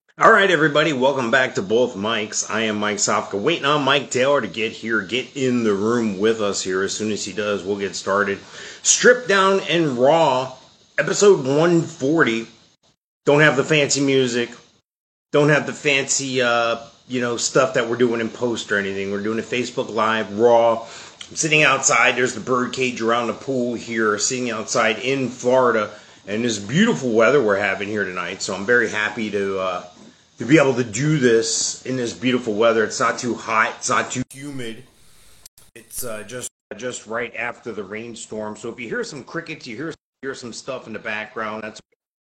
All right, everybody, welcome back to Both Mics. I am Mike Sofka, waiting on Mike Taylor to get in the room with us here. As soon as he does, we'll get started. Stripped Down and Raw, episode 140. Don't have the fancy music. Don't have the fancy, stuff that we're doing in post or anything. We're doing a Facebook Live, Raw. I'm sitting outside. There's the bird cage around the pool here, sitting outside in Florida. And this beautiful weather we're having here tonight. So I'm very happy to be able to do this in this beautiful weather. It's not too hot. It's not too humid. It's just right after the rainstorm. So if you hear some crickets, you hear some stuff in the background. That's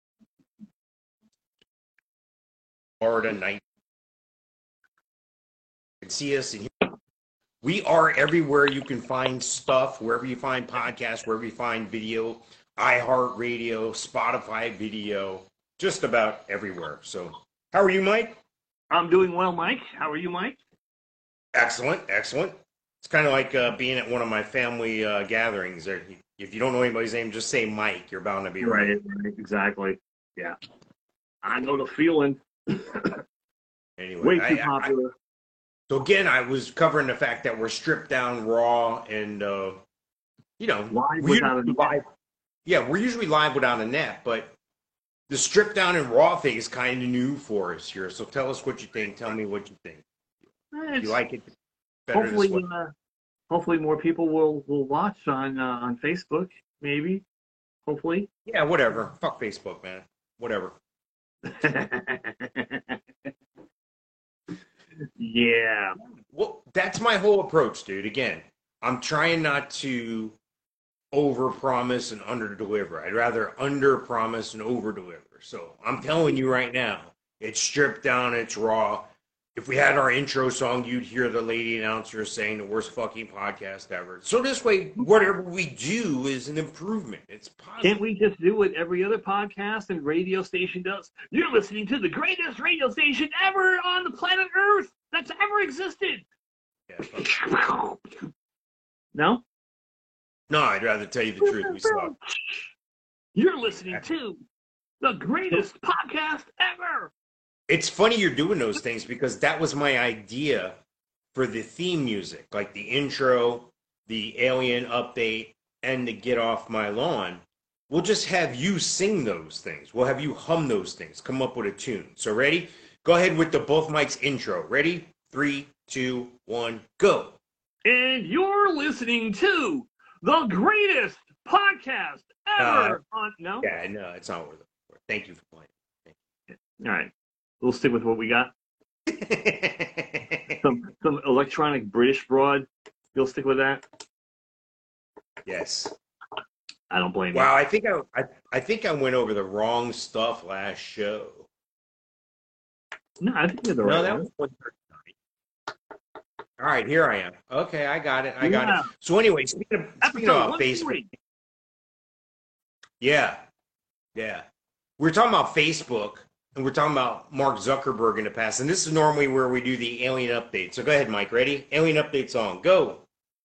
Florida night. You can see us. We are everywhere you can find stuff. Wherever you find podcasts, wherever you find video, iHeartRadio, Spotify video, just about everywhere. So, how are you, Mike? I'm doing well, Mike. How are you, Mike? Excellent. It's kind of like being at one of my family gatherings. If you don't know anybody's name, just say Mike. You're bound to be right. Right, exactly. Yeah. I know the feeling. Anyway, way too popular. So again, I was covering the fact that we're stripped down raw and, Live without a net. we're usually live without a net, but the stripped down and raw thing is kind of new for us here. So tell us what you think. Tell me what you think. If you like it better Hopefully, this way. hopefully more people will watch on Facebook. Maybe. Hopefully. Yeah, whatever. Fuck Facebook, man. Whatever. Yeah. Well, that's my whole approach, dude. Again, I'm trying not to overpromise and underdeliver. I'd rather underpromise and overdeliver. So I'm telling you right now, it's stripped down, it's raw. If we had our intro song, you'd hear the lady announcer saying the worst fucking podcast ever. So this way, whatever we do is an improvement. It's positive. Can't we just do what every other podcast and radio station does? You're listening to the greatest radio station ever on the planet Earth that's ever existed. Yeah, No? no, I'd rather tell you the truth. We suck. You're listening to the greatest podcast ever. It's funny you're doing those things because that was my idea for the theme music, like the intro, the alien update, and the Get Off My Lawn. We'll just have you sing those things. We'll have you hum those things, come up with a tune. So ready? Go ahead with the Both Mics intro. Ready? 3, 2, 1, go. And you're listening to the greatest podcast ever. No? Yeah, no, it's not worth it. Thank you for playing. All right. We'll stick with what we got. Some electronic British broad. You'll stick with that? Yes. I don't blame you. Wow, I think I went over the wrong stuff last show. No, I think you're the right that one. was all right, here I am. Okay, I got it. So anyway, speaking about Facebook. Yeah. We're talking about Facebook, and we're talking about Mark Zuckerberg in the past. And this is normally where we do the alien update. So go ahead, Mike. Ready? Alien update song. Go.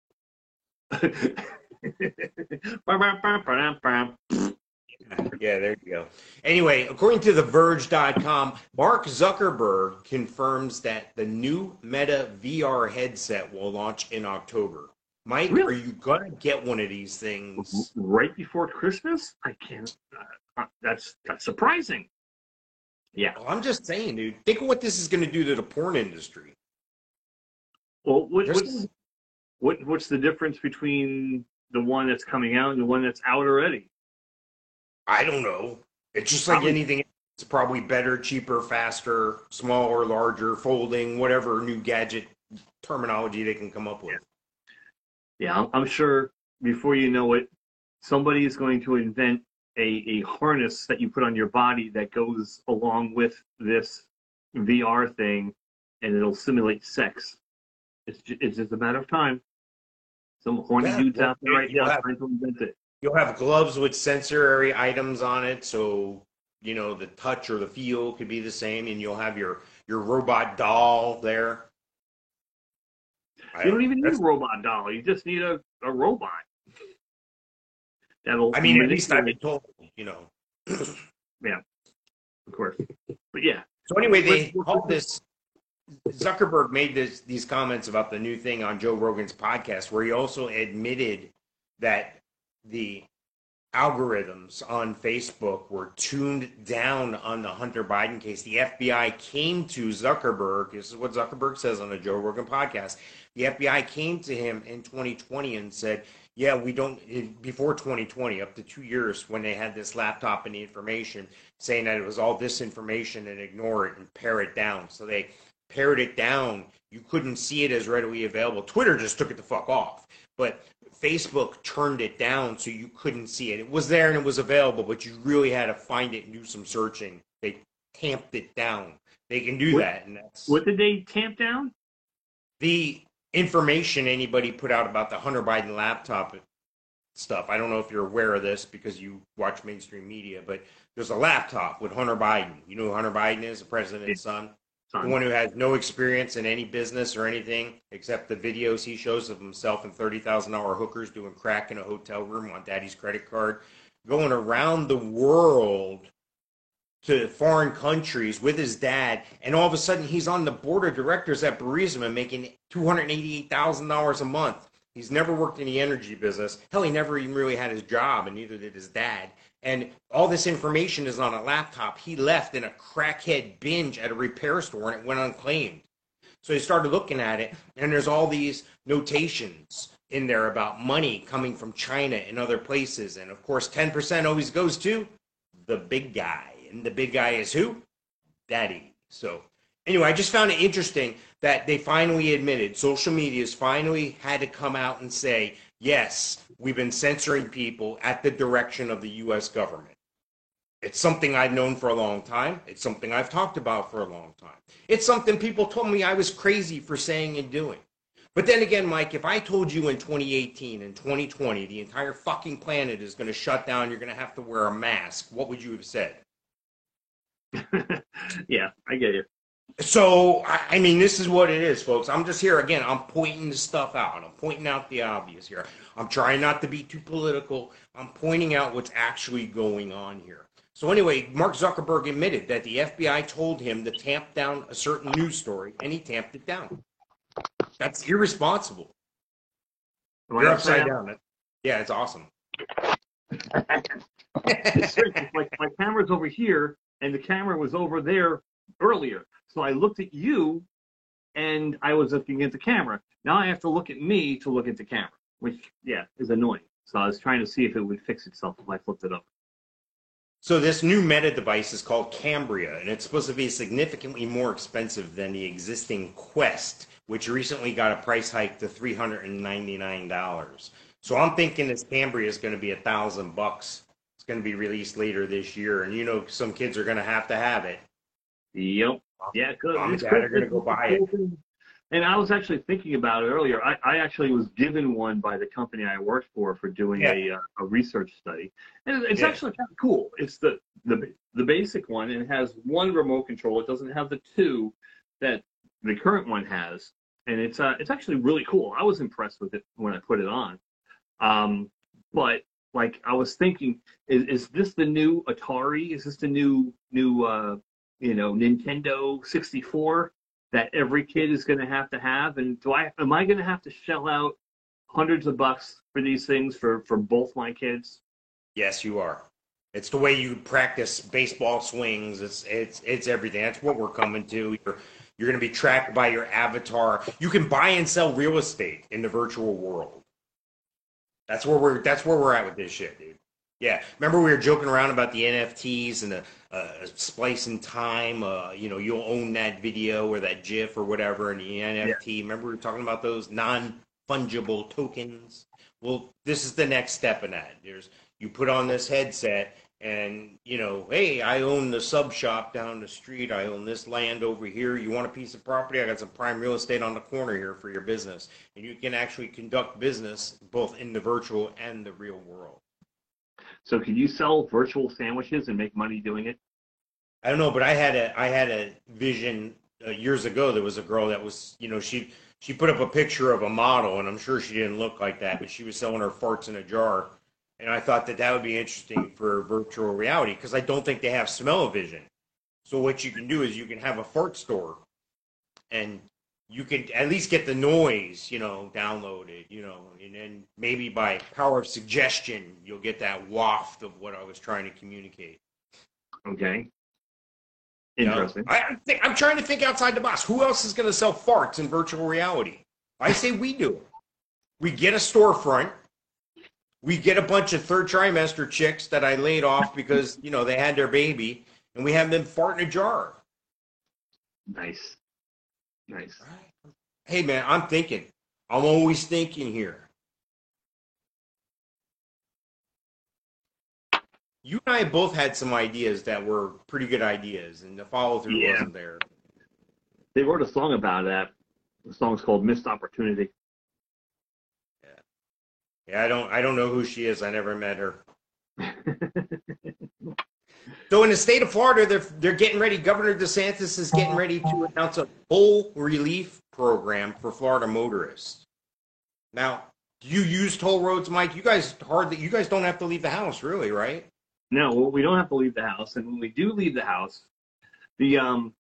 Yeah, there you go. Anyway, according to TheVerge.com, Mark Zuckerberg confirms that the new Meta VR headset will launch in October. Mike, Really? Are you going to get one of these things? Right before Christmas? I can't. That's surprising. Yeah. Well, I'm just saying, dude. Think of what this is going to do to the porn industry. Well, what's the difference between the one that's coming out and the one that's out already? I don't know. It's just like anything. It's probably better, cheaper, faster, smaller, larger, folding, whatever new gadget terminology they can come up with. Yeah, I'm sure before you know it, somebody is going to invent a harness that you put on your body that goes along with this VR thing, and it'll simulate sex. It's just a matter of time. Some horny dudes out there right now trying to invent it. You'll have gloves with sensory items on it, so the touch or the feel could be the same, and you'll have your robot doll there. You don't even need a robot doll. You just need a robot. At least I've been told, Yeah, of course. But yeah. So anyway, they called this. Zuckerberg made these comments about the new thing on Joe Rogan's podcast, where he also admitted that the algorithms on Facebook were tuned down on the Hunter Biden case. The FBI came to Zuckerberg. This is what Zuckerberg says on the Joe Rogan podcast. The FBI came to him in 2020 and said, yeah, we don't, before 2020, up to 2 years when they had this laptop and the information, saying that it was all disinformation and ignore it and pare it down. So they pared it down. You couldn't see it as readily available. Twitter just took it the fuck off. But Facebook turned it down so you couldn't see it. It was there and it was available, but you really had to find it and do some searching. They tamped it down. They can do that. And that's what did they tamp down? The information anybody put out about the Hunter Biden laptop stuff. I don't know if you're aware of this because you watch mainstream media, but there's a laptop with Hunter Biden. You know who Hunter Biden is, the president's son? The one who has no experience in any business or anything except the videos he shows of himself and $30,000 hookers doing crack in a hotel room on daddy's credit card, going around the world to foreign countries with his dad, and all of a sudden he's on the board of directors at Burisma making $288,000 a month. He's never worked in the energy business. Hell, he never even really had his job, and neither did his dad. And all this information is on a laptop he left in a crackhead binge at a repair store, and it went unclaimed. So he started looking at it, and there's all these notations in there about money coming from China and other places. And, of course, 10% always goes to the big guy. And the big guy is who? Daddy. So anyway, I just found it interesting that they finally admitted, social media's finally had to come out and say, yes, we've been censoring people at the direction of the U.S. government. It's something I've known for a long time. It's something I've talked about for a long time. It's something people told me I was crazy for saying and doing. But then again, Mike, if I told you in 2018 and 2020 the entire fucking planet is going to shut down, you're going to have to wear a mask, what would you have said? Yeah, I get you. So, I mean, this is what it is, folks. I'm just here, again, I'm pointing the stuff out. I'm pointing out the obvious here. I'm trying not to be too political. I'm pointing out what's actually going on here. So anyway, Mark Zuckerberg admitted that the FBI told him to tamp down a certain news story, and he tamped it down. That's irresponsible. You're upside down. Yeah, it's awesome. It's strange. My camera's over here, and the camera was over there earlier. So I looked at you, and I was looking at the camera. Now I have to look at me to look at the camera, which, yeah, is annoying. So I was trying to see if it would fix itself if I flipped it up. So this new Meta device is called Cambria, and it's supposed to be significantly more expensive than the existing Quest, which recently got a price hike to $399. So I'm thinking this Cambria is going to be $1,000. It's going to be released later this year, and you know some kids are going to have it. Yep. Yeah, good. Mom and Dad are going to go buy it. And I was actually thinking about it earlier. I actually was given one by the company I worked for doing a research study. And it's actually kind of cool. It's the basic one, and it has one remote control. It doesn't have the two that the current one has. And it's actually really cool. I was impressed with it when I put it on. But like I was thinking, is this the new Atari? Is this the new Nintendo 64 that every kid is going to have? And am I going to have to shell out hundreds of bucks for these things for both my kids? Yes, you are. It's the way you practice baseball swings. It's everything. That's what we're coming to. You're going to be tracked by your avatar. You can buy and sell real estate in the virtual world. That's where we're at with this shit, dude. Yeah, remember we were joking around about the NFTs and the splice in time. You'll own that video or that GIF or whatever in the NFT. Yeah. Remember we were talking about those non-fungible tokens? Well, this is the next step in that. You put on this headset and, hey, I own the sub shop down the street. I own this land over here. You want a piece of property? I got some prime real estate on the corner here for your business. And you can actually conduct business both in the virtual and the real world. So can you sell virtual sandwiches and make money doing it? I don't know, but I had a vision years ago. There was a girl that was, she put up a picture of a model, and I'm sure she didn't look like that, but she was selling her farts in a jar. And I thought that would be interesting for virtual reality because I don't think they have smell-o-vision. So what you can do is you can have a fart store, and you can at least get the noise, downloaded, and then maybe by power of suggestion, you'll get that waft of what I was trying to communicate. Okay. Interesting. I'm trying to think outside the box. Who else is going to sell farts in virtual reality? I say we do it. We get a storefront. We get a bunch of third trimester chicks that I laid off because, they had their baby, and we have them fart in a jar. Nice. Nice. Hey, man, I'm thinking. I'm always thinking here. You and I both had some ideas that were pretty good ideas, and the follow-through wasn't there. They wrote a song about that. The song's called Missed Opportunity. Yeah, I don't know who she is. I never met her. So in the state of Florida, they're getting ready. Governor DeSantis is getting ready to announce a toll relief program for Florida motorists. Now, do you use toll roads, Mike? You guys don't have to leave the house, really, right? No, well, we don't have to leave the house, and when we do leave the house, we go on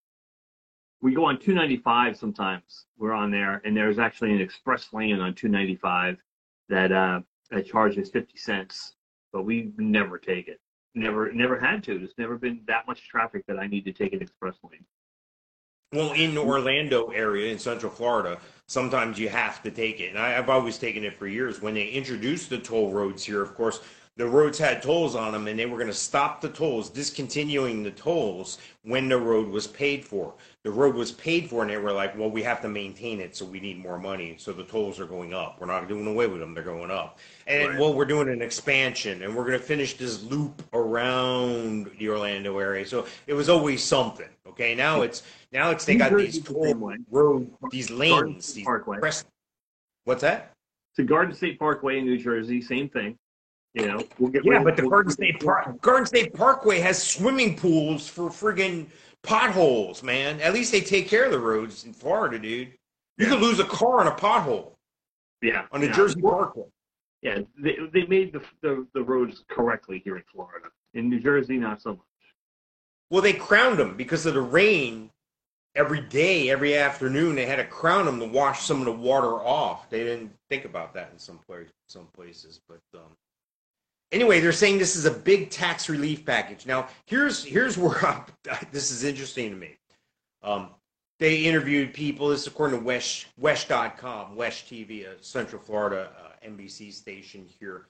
295 sometimes. We're on there, and there's actually an express lane on 295 that charges 50 cents, but we never take it. Never had to. There's never been that much traffic that I need to take an express lane. Well, in the Orlando area in Central Florida, sometimes you have to take it. And I've always taken it for years. When they introduced the toll roads here, of course, the roads had tolls on them, and they were going to stop the tolls, discontinuing the tolls when the road was paid for. The road was paid for, and they were like, well, we have to maintain it, so we need more money. So the tolls are going up. We're not doing away with them. They're going up. And, right. Well, we're doing an expansion, and we're going to finish this loop around the Orlando area. So it was always something. Okay, now it's they got these toll road, these lanes, these Parkway. What's that? It's the Garden State Parkway in New Jersey, same thing. But the Garden State Parkway has swimming pools for friggin' potholes, man. At least they take care of the roads in Florida, dude. You could lose a car in a pothole. Yeah. On the Jersey Parkway. Yeah, they made the roads correctly here in Florida. In New Jersey, not so much. Well, they crowned them because of the rain. Every day, every afternoon, they had to crown them to wash some of the water off. They didn't think about that in some places, but anyway, they're saying this is a big tax relief package. Now, here's where this is interesting to me. They interviewed people. This is according to Wesh.com, Wesh TV, a Central Florida NBC station here.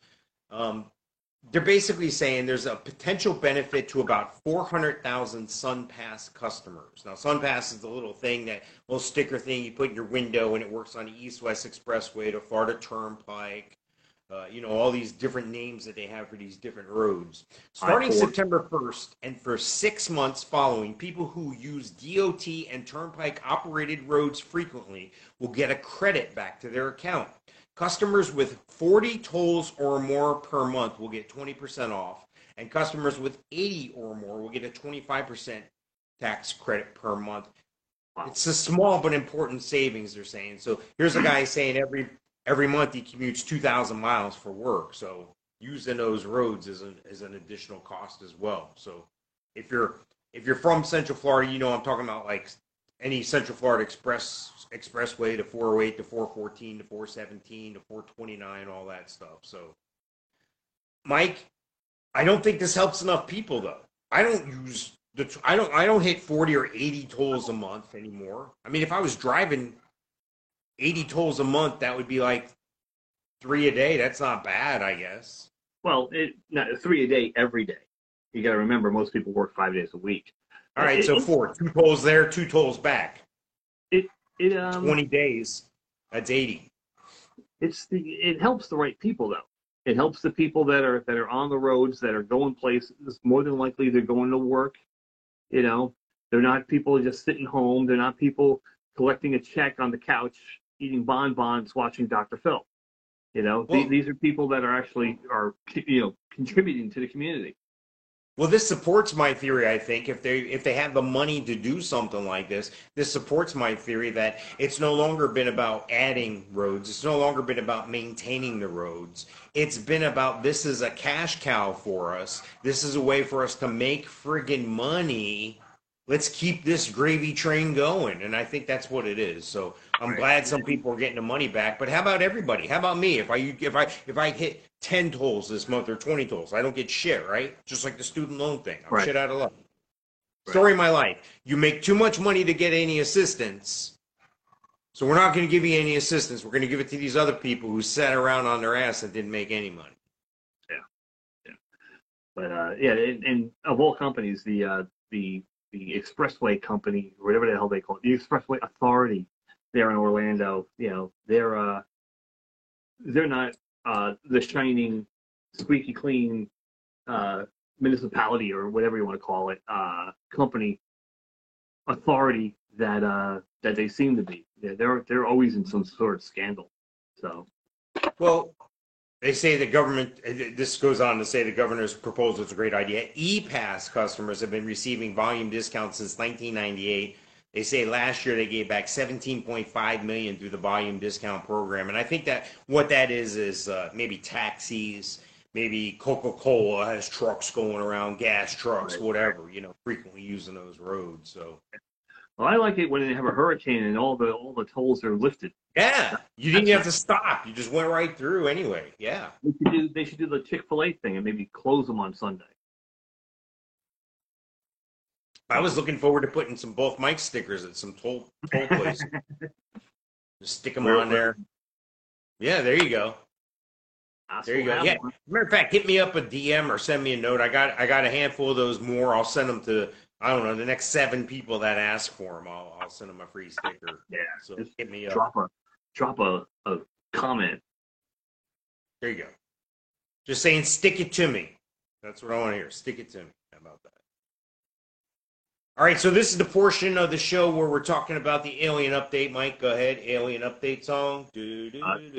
They're basically saying there's a potential benefit to about 400,000 SunPass customers. Now, SunPass is the little thing, that little sticker thing you put in your window, and it works on the East-West Expressway, to Florida Turnpike, all these different names that they have for these different roads. Starting September 1st and for 6 months following, people who use DOT and Turnpike-operated roads frequently will get a credit back to their account. Customers with 40 tolls or more per month will get 20% off, and customers with 80 or more will get a 25% tax credit per month. Wow. It's a small but important savings, they're saying. So here's a guy saying every month he commutes 2,000 miles for work. So using those roads is an additional cost as well. So if you're from Central Florida, I'm talking about like any Central Florida Expressway to 408 to 414 to 417 to 429, all that stuff. So, Mike, I don't think this helps enough people though. I don't hit 40 or 80 tolls a month anymore. I mean, if I was driving 80 tolls a month, that would be like 3 a day. That's not bad, I guess. Well, 3 a day every day. You got to remember, most people work 5 days a week. All right, so 4. 2 tolls there, 2 tolls back. 20 days. That's 80. It helps the right people though. It helps the people that are on the roads, that are going places. More than likely, they're going to work. They're not people just sitting home. They're not people collecting a check on the couch, eating bonbons, watching Dr. Phil. These are people that are actually contributing to the community. Well, this supports my theory, I think. If they have the money to do something like this supports my theory that it's no longer been about adding roads. It's no longer been about maintaining the roads. It's been about, this is a cash cow for us. This is a way for us to make friggin' money. let's keep this gravy train going. And I think that's what it is. So I'm Right. glad some people are getting the money back. But how about everybody? How about me? If I hit 10 tolls this month or 20 tolls, I don't get shit, right? Just like the student loan thing. I'm Right. shit out of luck. Right. Story of my life. You make too much money to get any assistance. So we're not going to give you any assistance. We're going to give it to these other people who sat around on their ass and didn't make any money. Yeah. Yeah. But yeah, and of all companies, the Expressway company, or whatever the hell they call it, the Expressway Authority there in Orlando, they're not the shining, squeaky clean municipality or whatever you want to call it, company authority that they seem to be. Yeah, they're always in some sort of scandal. So Well, they say the government, this goes on to say the governor's proposal is a great idea. E-Pass customers have been receiving volume discounts since 1998. They say last year they gave back 17.5 million through the volume discount program. And I think that what that is maybe taxis, maybe Coca-Cola has trucks going around, gas trucks, right. whatever, frequently using those roads. So Well, I like it when they have a hurricane and all the tolls are lifted. yeah, you didn't That's have to stop. You just went right through anyway. Yeah. they should do the Chick-fil-A thing and maybe close them on Sunday. I was looking forward to putting some both mic stickers at some toll places. Just stick them on there. Yeah, there you go. There you go. Yeah. Matter of fact, hit me up a DM or send me a note. I got a handful of those more. I'll send them to, I don't know, the next 7 people that ask for them. I'll send them a free sticker. Yeah. So hit me up. Drop a comment. There you go. Just saying, stick it to me. That's what I want to hear. Stick it to me. How about that? All right, so this is the portion of the show where we're talking about the Alien Update. Mike, go ahead. Alien Update song. Do.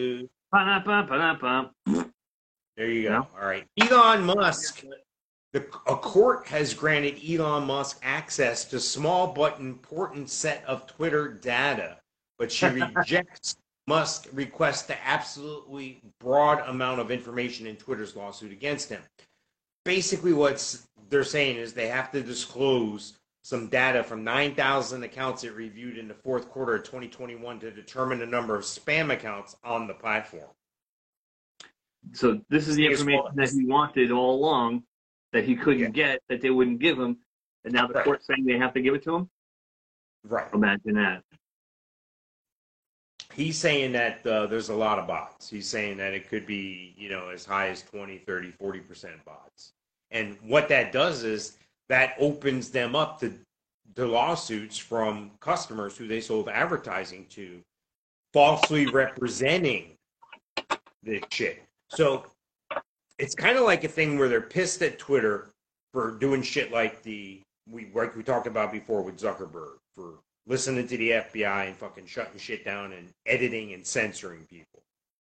There you go. Yeah. All right. Elon Musk. A court has granted Elon Musk access to small but important set of Twitter data, but she rejects Musk's request to absolutely broad amount of information in Twitter's lawsuit against him. Basically, what they're saying is they have to disclose some data from 9,000 accounts it reviewed in the fourth quarter of 2021 to determine the number of spam accounts on the platform. So this is the information that he wanted all along that he couldn't get, that they wouldn't give him, and now the court's saying they have to give it to him? Right. Imagine that. He's saying that there's a lot of bots. He's saying that it could be, as high as 20, 30, 40% bots. And what that does is that opens them up to lawsuits from customers who they sold advertising to, falsely representing this shit. So it's kind of like a thing where they're pissed at Twitter for doing shit like we talked about before with Zuckerberg, for listening to the FBI and fucking shutting shit down and editing and censoring people.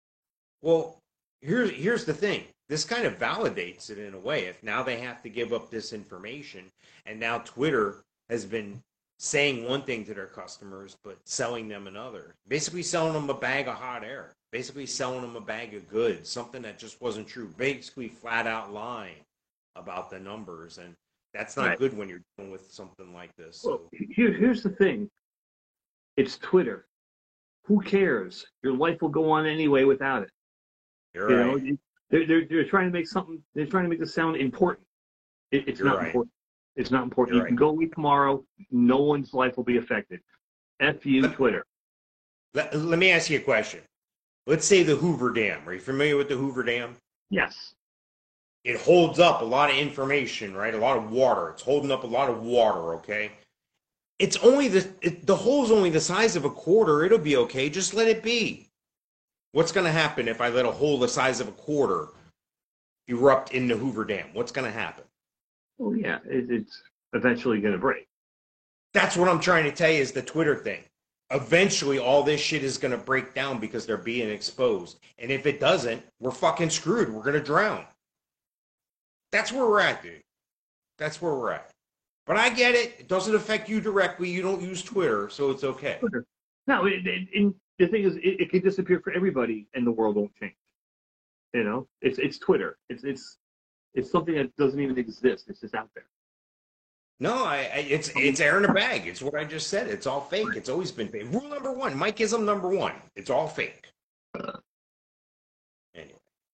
Well, here's the thing. This kind of validates it in a way. If now they have to give up this information, and now Twitter has been saying one thing to their customers, but selling them another. Basically selling them a bag of hot air. Basically selling them a bag of goods. Something that just wasn't true. Basically flat out lying about the numbers. And that's not good when you're dealing with something like this. So. Well, here's the thing. It's Twitter. Who cares? Your life will go on anyway without it. You're right. They're trying to make something. They're trying to make this sound important. It's not important. It's not important. You can go away tomorrow. No one's life will be affected. F you, Twitter. Let me ask you a question. Let's say the Hoover Dam. Are you familiar with the Hoover Dam? Yes. It holds up a lot of information, right? A lot of water. It's holding up a lot of water, okay? It's only the hole's only the size of a quarter. It'll be okay. Just let it be. What's going to happen if I let a hole the size of a quarter erupt in the Hoover Dam? What's going to happen? Well, yeah, it's eventually going to break. That's what I'm trying to tell you is the Twitter thing. Eventually, all this shit is going to break down because they're being exposed. And if it doesn't, we're fucking screwed. We're going to drown. That's where we're at, dude. That's where we're at. But I get it. It doesn't affect you directly. You don't use Twitter, so it's okay. No, the thing is, it could disappear for everybody, and the world won't change. It's Twitter. It's something that doesn't even exist. It's just out there. No, it's air in a bag. It's what I just said. It's all fake. It's always been fake. Rule number one, Mikeism number one. It's all fake. Anyway,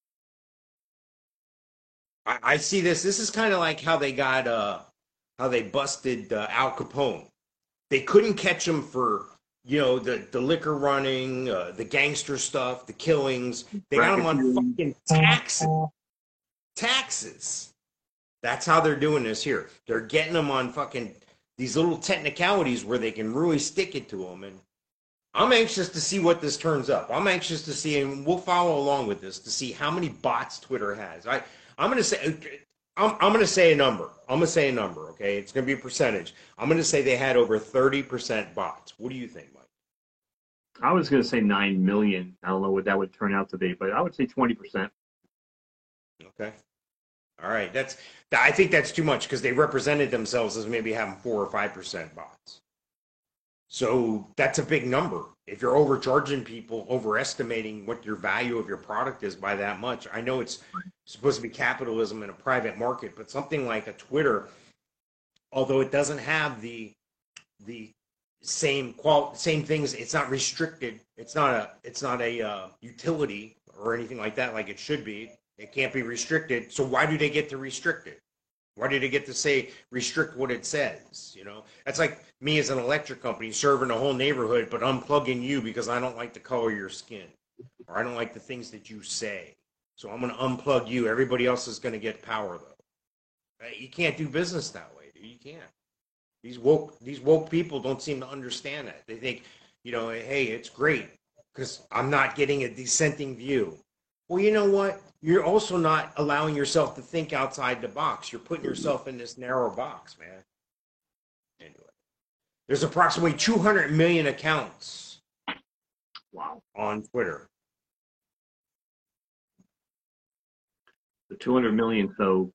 I see this. This is kind of like how they got how they busted Al Capone. They couldn't catch him for the liquor running, the gangster stuff, the killings. They got him on fucking taxes. Taxes. That's how they're doing this here. They're getting them on fucking these little technicalities where they can really stick it to them. And I'm anxious to see what this turns up. I'm anxious to see, and we'll follow along with this to see how many bots Twitter has. I'm gonna say I'm gonna say a number. I'm gonna say a number. Okay, it's gonna be a percentage. I'm gonna say they had over 30% bots. What do you think, Mike? I was going to say 9 million. I don't know what that would turn out to be, but I would say 20%. Okay. All right. I think that's too much because they represented themselves as maybe having 4 or 5% bots. So that's a big number. If you're overcharging people, overestimating what your value of your product is by that much, I know it's supposed to be capitalism in a private market, but something like a Twitter, although it doesn't have the same things, it's not restricted. It's not a utility or anything like that, like it should be. It can't be restricted. So why do they get to restrict it? Why do they get to say restrict what it says? That's like me as an electric company serving a whole neighborhood, but unplugging you because I don't like the color of your skin, or I don't like the things that you say. So I'm going to unplug you. Everybody else is going to get power though. You can't do business that way, dude. You can't. These woke people don't seem to understand that. They think, hey, it's great because I'm not getting a dissenting view. Well, you know what? You're also not allowing yourself to think outside the box. You're putting yourself in this narrow box, man. Anyway, there's approximately 200 million accounts. Wow. On Twitter. The 200 million, so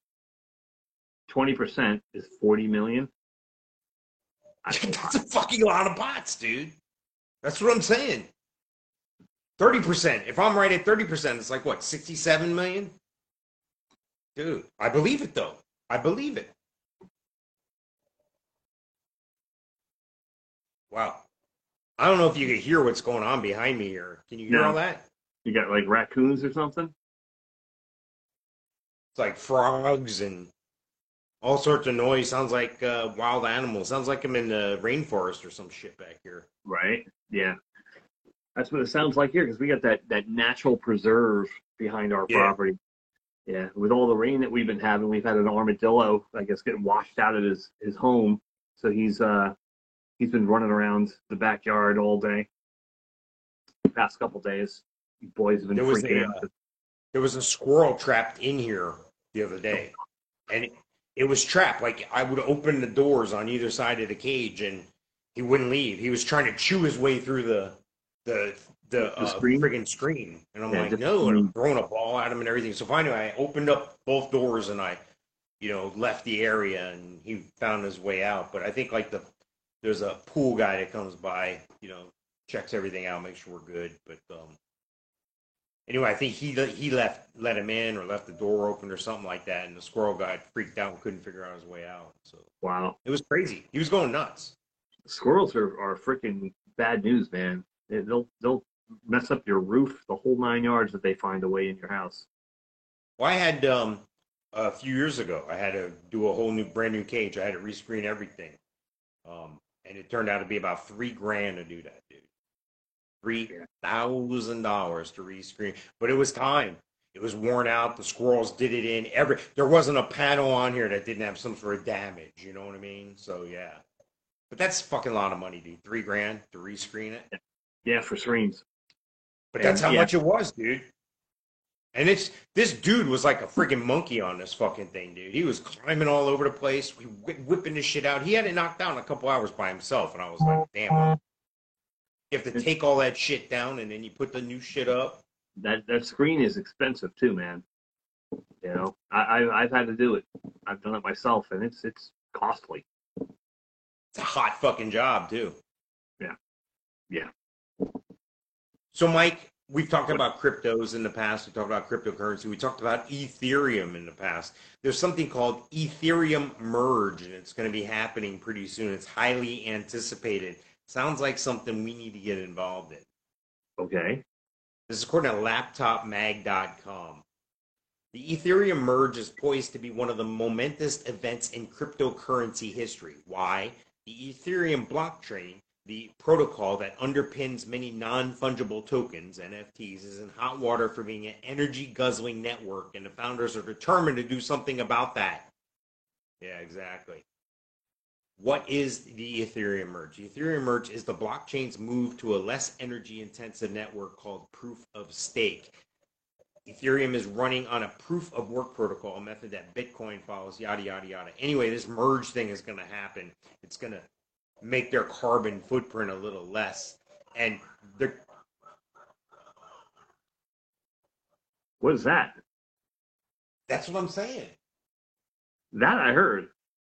20% is 40 million. That's a fucking lot of bots, dude. That's what I'm saying. 30%. If I'm right at 30%, it's like what, 67 million? Dude, I believe it though. I believe it. Wow. I don't know if you can hear what's going on behind me here. Can you hear all that? You got like raccoons or something? It's like frogs and all sorts of noise. Sounds like wild animals. Sounds like I'm in the rainforest or some shit back here. Right. Yeah. That's what it sounds like here because we got that natural preserve behind our property. Yeah. With all the rain that we've been having, we've had an armadillo, I guess, getting washed out of his home. So he's been running around the backyard all day. The past couple days, boys have been freaking out. There was a squirrel trapped in here the other day, and it was trapped. Like I would open the doors on either side of the cage, and he wouldn't leave. He was trying to chew his way through the friggin' screen, and I'm like, no, and I'm throwing a ball at him and everything. So finally, I opened up both doors and I, left the area, and he found his way out. But I think like there's a pool guy that comes by, checks everything out, makes sure we're good. But anyway, I think he let him in or left the door open or something like that, and the squirrel got freaked out and couldn't figure out his way out. So wow, it was crazy. He was going nuts. Squirrels are freaking bad news, man. They'll mess up your roof, the whole 9 yards if they find a way in your house. Well, I had a few years ago, I had to do a brand new cage. I had to rescreen everything, and it turned out to be about $3,000 to do that, dude. $3,000 to rescreen, but it was time. It was worn out. The squirrels did it in there wasn't a panel on here that didn't have some sort of damage. You know what I mean? So yeah, but that's a fucking lot of money, dude. $3,000 to rescreen it. Yeah, for screens. But that's how much it was, dude. And this dude was like a freaking monkey on this fucking thing, dude. He was climbing all over the place, whipping this shit out. He had it knocked down in a couple hours by himself, and I was like, damn. You have to take all that shit down, and then you put the new shit up. That screen is expensive too, man. I've had to do it. I've done it myself, and it's costly. It's a hot fucking job too. Yeah. So, Mike, we've talked about cryptos in the past. We talked about cryptocurrency. We talked about Ethereum in the past. There's something called Ethereum Merge, and it's going to be happening pretty soon. It's highly anticipated. Sounds like something we need to get involved in. Okay. This is according to laptopmag.com. The Ethereum merge is poised to be one of the momentous events in cryptocurrency history. Why? The Ethereum blockchain, the protocol that underpins many non-fungible tokens, NFTs, is in hot water for being an energy-guzzling network, and the founders are determined to do something about that. Yeah, exactly. What is the Ethereum merge? The Ethereum merge is the blockchain's move to a less energy-intensive network called proof of stake. Ethereum is running on a proof of work protocol, a method that Bitcoin follows, yada, yada, yada. Anyway, this merge thing is going to happen. It's going to make their carbon footprint a little less. And they're. What is that? That's what I'm saying. That I heard.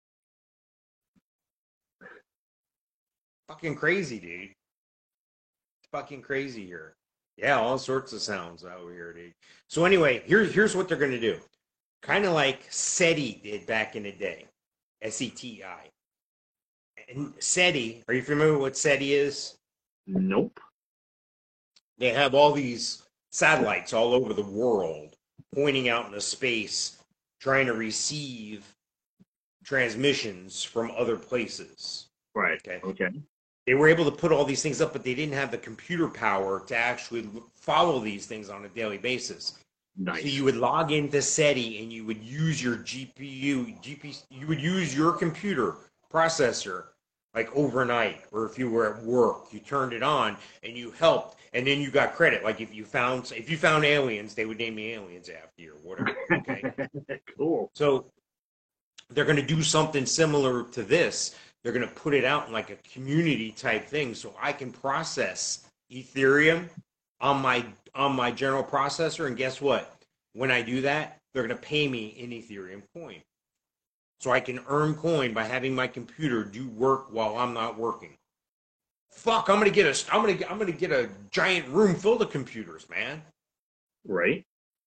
Fucking crazy, dude. It's fucking crazy here. Yeah, all sorts of sounds out here, dude. So anyway, here's what they're gonna do. Kind of like SETI did back in the day. SETI. And SETI, are you familiar with what SETI is? Nope. They have all these satellites all over the world pointing out into space, trying to receive transmissions from other places. Right. Okay. They were able to put all these things up, but they didn't have the computer power to actually follow these things on a daily basis. Nice. So you would log into SETI and you would use your you would use your computer processor like overnight, or if you were at work, you turned it on and you helped, and then you got credit. Like if you found aliens, they would name the aliens after you or whatever. Okay. Cool. So they're going to do something similar to this. They're going to put it out in like a community type thing, so I can process Ethereum on my general processor. And guess what? When I do that, they're going to pay me in Ethereum coin, so I can earn coin by having my computer do work while I'm not working. Fuck! I'm gonna get a giant room full of computers, man. Right.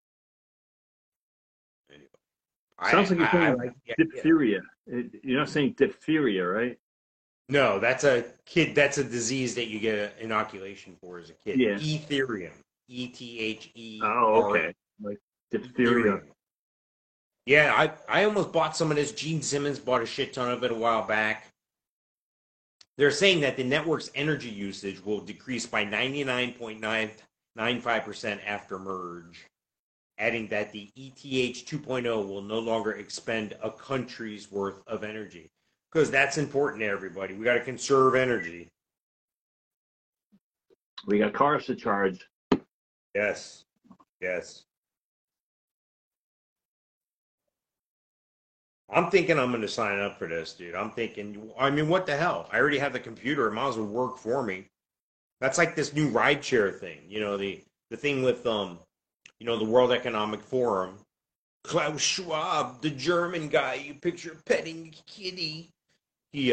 Sounds like you're saying like diphtheria. You're not saying diphtheria, right? No, that's a kid. That's a disease that you get an inoculation for as a kid. Yeah. Ethereum. E-T-H-E. Oh, okay. Like diphtheria. Yeah, I almost bought some of this. Gene Simmons bought a shit ton of it a while back. They're saying that the network's energy usage will decrease by 99.995% after merge, adding that the ETH 2.0 will no longer expend a country's worth of energy. Because that's important to everybody. We got to conserve energy. We got cars to charge. Yes. Yes. I'm thinking I'm going to sign up for this, dude. I'm thinking, I mean, what the hell? I already have the computer. It might as well work for me. That's like this new rideshare thing. You know, the thing with, the World Economic Forum. Klaus Schwab, the German guy, you picture petting a kitty. He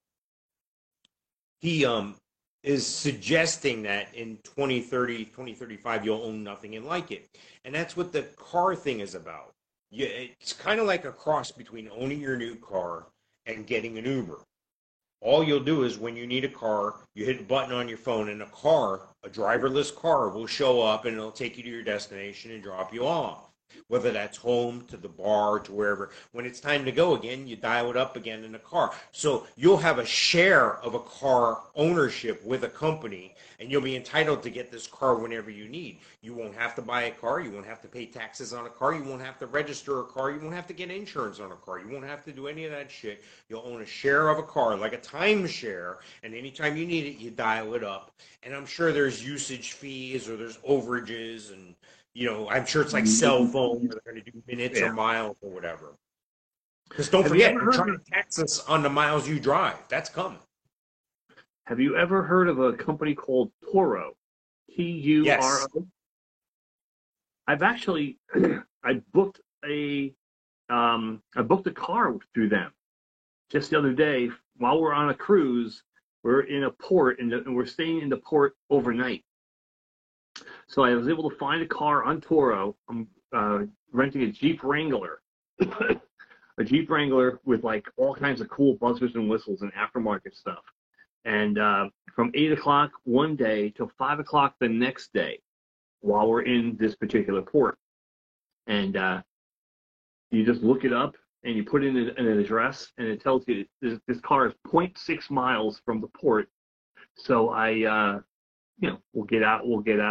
is suggesting that in 2030, 2035, you'll own nothing and like it. And that's what the car thing is about. It's kind of like a cross between owning your new car and getting an Uber. All you'll do is when you need a car, you hit a button on your phone, and a driverless car will show up, and it'll take you to your destination and drop you off. Whether that's home, to the bar, to wherever. When it's time to go again, you dial it up again in a car. So you'll have a share of a car ownership with a company, and you'll be entitled to get this car whenever you need. You won't have to buy a car. You won't have to pay taxes on a car. You won't have to register a car. You won't have to get insurance on a car. You won't have to do any of that shit. You'll own a share of a car, like a timeshare, and anytime you need it, you dial it up. And I'm sure there's usage fees or there's overages, and I'm sure it's like cell phone where they're going to do minutes or miles or whatever. Because don't forget, they're trying to tax us on the miles you drive. That's coming. Have you ever heard of a company called Turo? Turo? Yes. I've actually, I booked a car through them just the other day. While we're on a cruise, we're in a port and we're staying in the port overnight. So I was able to find a car on Turo. I'm renting a Jeep Wrangler, a Jeep Wrangler with like all kinds of cool buzzers and whistles and aftermarket stuff. And from 8 o'clock one day till 5 o'clock the next day, while we're in this particular port, and you just look it up and you put in an address, and it tells you this car is zero point 0.6 miles from the port. So we'll get out.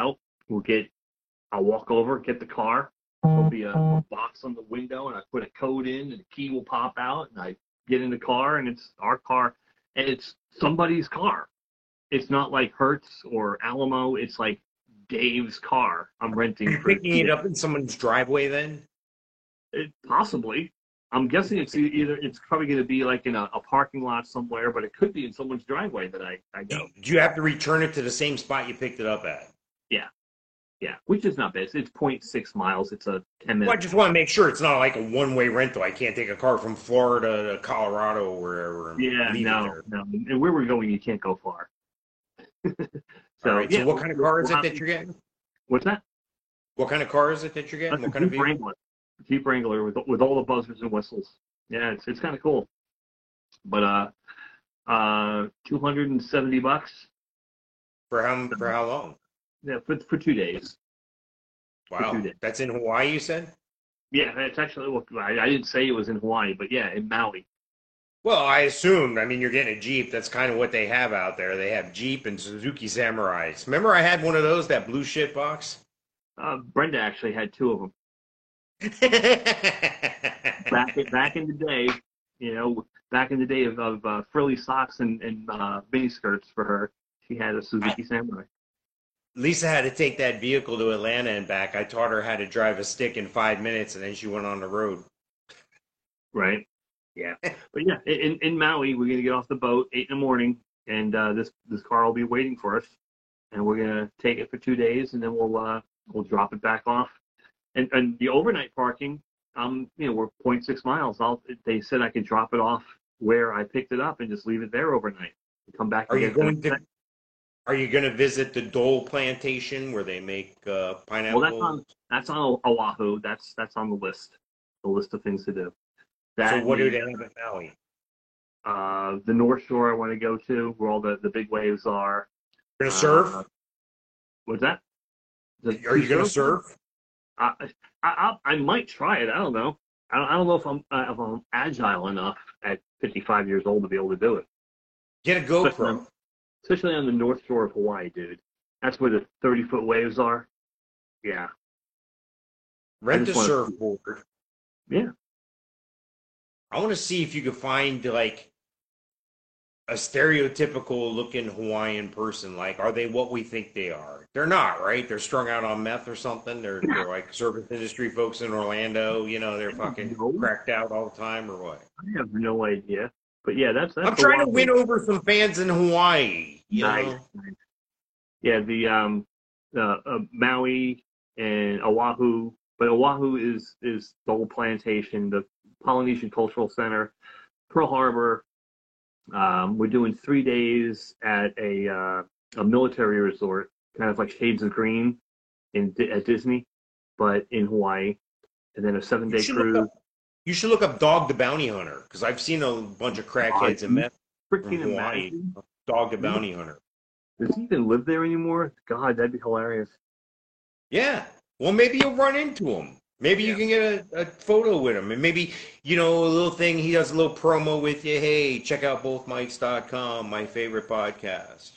I'll walk over, get the car. There'll be a box on the window, and I put a code in, and the key will pop out, and I get in the car, and it's our car, and it's somebody's car. It's not like Hertz or Alamo. It's like Dave's car. I'm renting. Are you picking it up in someone's driveway then? Possibly. I'm guessing it's probably going to be like in a parking lot somewhere, but it could be in someone's driveway that I go. Do you have to return it to the same spot you picked it up at? Yeah, which is not bad. It's 0.6 miles. It's a 10-minute. Well, I just want to make sure it's not like a one-way rental. I can't take a car from Florida to Colorado or wherever. Yeah, no. And where we're going, you can't go far. All right. So what kind of car is it that you're getting? What's that? What kind of car is it that you're getting? What kind of vehicle? Jeep Wrangler with all the buzzers and whistles. Yeah, it's kind of cool. But $270 for how long? Yeah, for 2 days. Wow, 2 days. That's in Hawaii, you said? Yeah, it's actually. Well, I didn't say it was in Hawaii, but yeah, in Maui. Well, I assumed. I mean, you're getting a Jeep. That's kind of what they have out there. They have Jeep and Suzuki Samurais. Remember, I had one of those, that blue shit box. Brenda actually had 2 of them. back in the day, back in the day of frilly socks and mini skirts for her, she had a Suzuki Samurai. Lisa had to take that vehicle to Atlanta and back. I taught her how to drive a stick in 5 minutes, and then she went on the road. Right. Yeah. But yeah, in Maui, we're gonna get off the boat 8 in the morning, and this car will be waiting for us, and we're gonna take it for 2 days, and then we'll drop it back off. And the overnight parking, we're 0.6 miles. They said I could drop it off where I picked it up and just leave it there overnight. And come back. Are you going to visit the Dole plantation where they make pineapple? Well, that's on Oahu. That's on the list of things to do. So what do they have in Maui? The North Shore I want to go to, where all the big waves are. You're going to surf? What's that? Are you going to surf? I might try it. I don't know. I don't know if I'm agile enough at 55 years old to be able to do it. Get a GoPro. Especially on the North Shore of Hawaii, dude. That's where the 30-foot waves are. Yeah. Rent a surfboard. Yeah. I want to see if you could find like a stereotypical looking Hawaiian person. Like, are they what we think they are? They're not, right? They're strung out on meth or something. They're like service industry folks in Orlando. They're fucking cracked out all the time, or what? I have no idea. But yeah, that's I'm trying to win over some fans in Hawaii. Nice. Yeah, the Maui and Oahu, but Oahu is the whole plantation, the Polynesian Cultural Center, Pearl Harbor. We're doing 3 days at a military resort, kind of like Shades of Green at Disney, but in Hawaii, and then a 7-day cruise. You should look up Dog the Bounty Hunter, because I've seen a bunch of crackheads in meth from Hawaii. Dog the Bounty Hunter. Does he even live there anymore? God, that'd be hilarious. Yeah. Well, maybe you'll run into him. Maybe you can get a photo with him. And maybe, a little thing, he does a little promo with you. Hey, check out bothmikes.com, my favorite podcast,